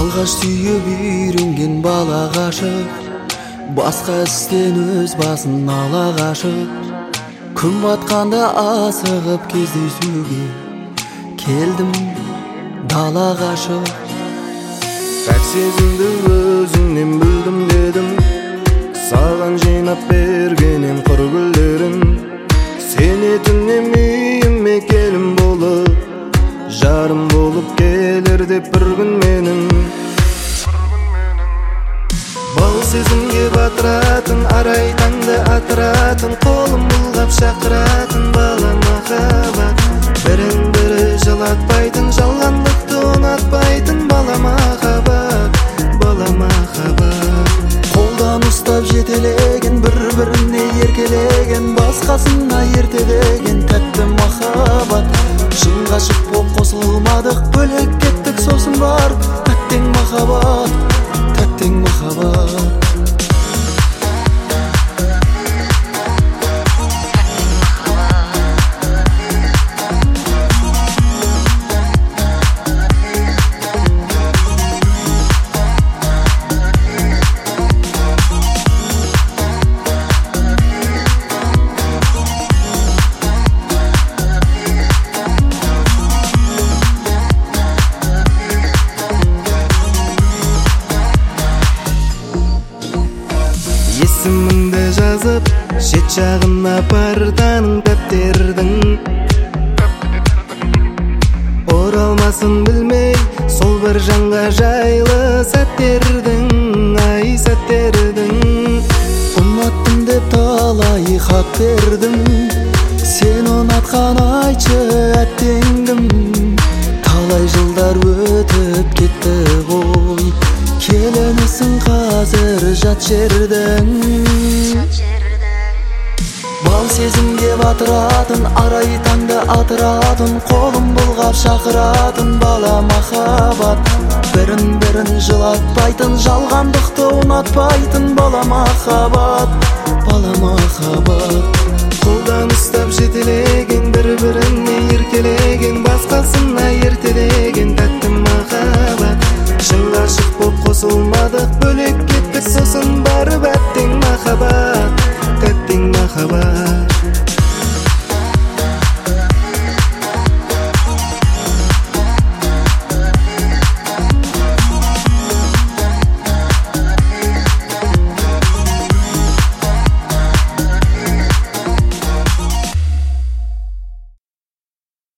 Алғаш сүйіп үйренген бала ғашық, басқа істен өз басын ала қашып. Күн батқанда асығып кездесуге келдім дала қашып. Пәк сезімді өзіңнен білдім дедім, саған жинап бергенем құр гүлдерін. Сен етіңнен үйіме келін болып, жарым болып келер деп бір күн менің. Бал сезімге батыратын, арай таңды атыратын, қолым бұлғап шақыратын бала махаббат. Бірін-бірі жылатпайтын, жалғандықты ұнатпайтын бала махаббат, бала махаббат. Қолдан ұстап жетелеген, бір-біріне еркелеген, басқасына ертелеген тәтті махаббат. Шын ғашық боп қосылмадық, бөлек кеттік сосын бар. Тәттең махаббат, тәттең махаббат. Есіміңді жазып, шет жағына партаның дәптердің. Оралмасын білмей, сол бір жанға жайлы сәттердің, ай сәттердің. Ұнаттым деп талай хат бердім, сен ұнатқан айтшы әттеңдім. Талай жылдар өтіп кетті ғой, келемісің қазір жат жердің. Бал сезімге батыратын, арай таңды атыратын, қолым бұлғап шақыратын бала махаббат. Бірін-бірін жылатпайтын, жалғандықты ұнатпайтын бала махаббат, бала махаббат. Қолдан ұстап жетелеген, бір-біріне еркелеген, басқасына ертелеген